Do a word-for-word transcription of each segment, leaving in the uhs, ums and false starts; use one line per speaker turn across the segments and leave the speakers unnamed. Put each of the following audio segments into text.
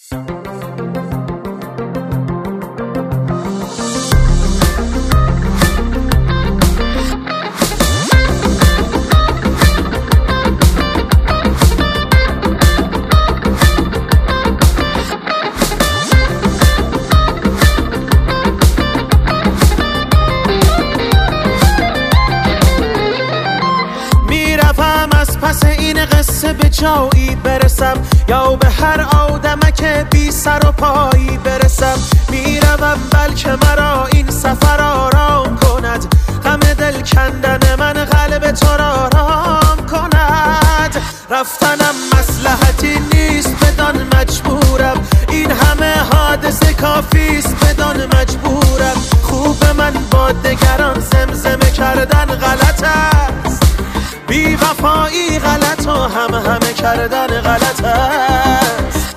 پس این قصه به جایی برسم یا به هر آدمک بی سر و پایی برسم. میروم بلکه مرا این سفر آرام کند، غم دل کندن من قلب تو را آرام کند. رفتنم مصلحتی نیست بدان مجبورم، این همه حادثه کافیست بدان مجبورم. خوب من با دگران زمزمه کردن غلط است، بی وفایی غلط و هم همه کردن غلط است.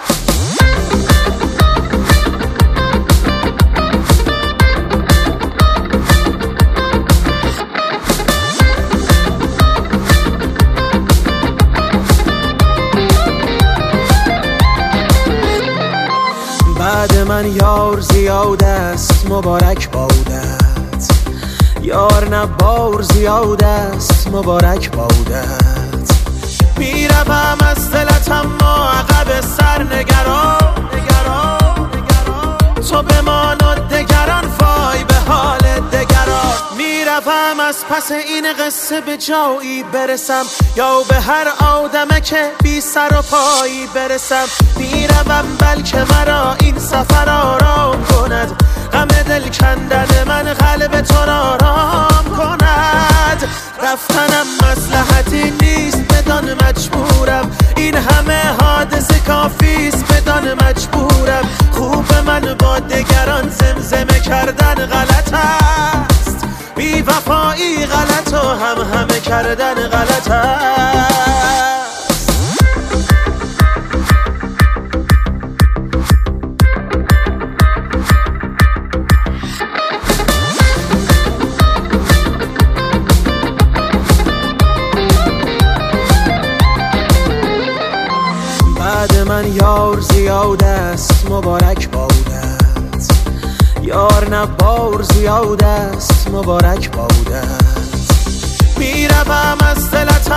بعد من یار زیاد است مبارک بادت، یار نه بار زیاد است مبارک بادت. میروم از دلت اما عقب سر نگران، تو بمان و دگران وای به حال دگران. میروم از پس این قصه به جایی برسم یا به هر آدمک بی سر و پایی برسم. میروم بلکه مرا این سفر آرام کند، غم دل کندن من قلب تو را آرام کند. رفتنم مصلحتی نیست بدان مجبورم، این همه حادثه کافیست بدان مجبورم. خوب من با دگران زمزمه کردن غلط است، بی وفایی غلط و هم همه کردن غلط است. بعد من یار زیاد است مبارک بادت، یار نه بار زیاد است مبارک بادت. میروم از دلت